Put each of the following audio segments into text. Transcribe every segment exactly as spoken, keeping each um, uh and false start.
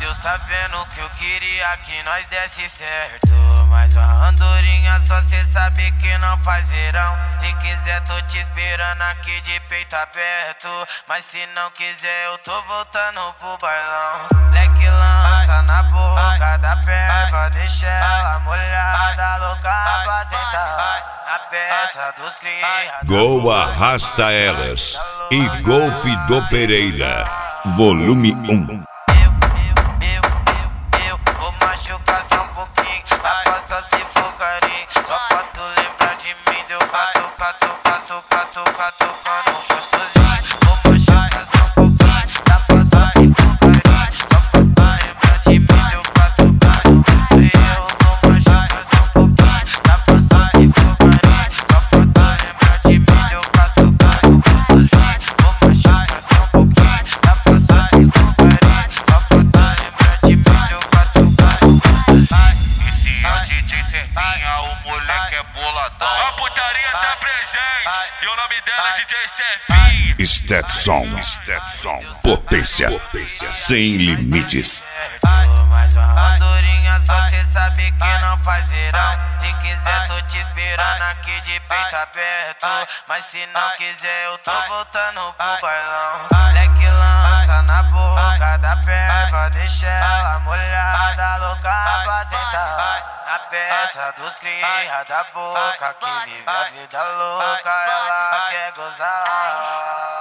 Deus tá vendo que eu queria que nós desse certo, mas a andorinha só cê sabe que não faz verão. Se quiser tô te esperando aqui de peito aberto, mas se não quiser eu tô voltando pro bailão. Leque lança na boca da perna, deixa ela molhada, louca pra sentar na peça dos criados. Gol Arrasta Elas e Golfe do Pereira, volume um. Vou machucar só um pouquinho, rapaz, só se for carinho. Só pra tu lembrar de mim, deu cato, cato, cato, cato, cato, cano gostosinho. Vou machucar só um pouquinho, rapaz, só se for carinho. Só pra tu lembrar de mim, deu cato, cato, gostosinho. Vou machucar só um pouquinho, rapaz, só se for carinho. Só pra tu lembrar de mim, deu cato, cato, gostosinho. Vou machucar só um pouquinho, rapaz, só se for carinho. Só pra tu lembrar de mim, deu cato, cato, gostosinho. Esse é o D J Serpinha, o moleque é boladão. A putaria tá presente e o nome dela é D J Serpinha. Stetson, Stetson, potência, sem limites. Mas a andorinha só cê sabe que não faz verão. Se quiser tô te esperando aqui de peito aberto, mas se não quiser eu tô voltando pro bailão. Leque lança na boca da perna, deixa ela molhada, louca pra sentar na peça dos cria da boca, que vive a vida louca, ela quer gozar.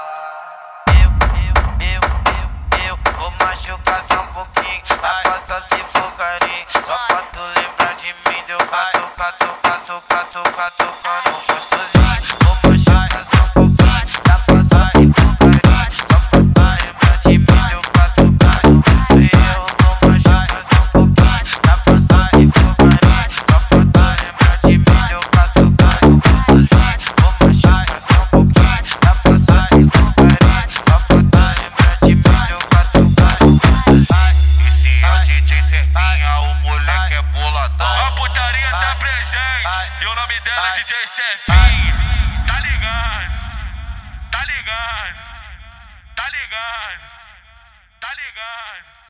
Vou machucar só um pouquinho, rapaz, só se for carinho. Só pra tu lembrar de mim, deu cato, cato, cato, cato, cato, cano gostosinho. Vou machucar só um pouquinho, rapaz, só se for carinho. Só pra tu lembrar de mim, deu cato, cato, gostosinho. Vou machucar só um pouquinho, rapaz, só se for carinho. Só pra tu lembrar de mim, deu cato, cato, gostosinho. Vou machucar só um pouquinho, rapaz, só se for carinho. Só pra tu lembrar de mim, deu cato. Esse é o D J Serpinha, o moleque é boladão. A putaria tá presente e o nome dela é D J Serpinha. Tá ligado? Tá ligado? Tá ligado? Tá ligado?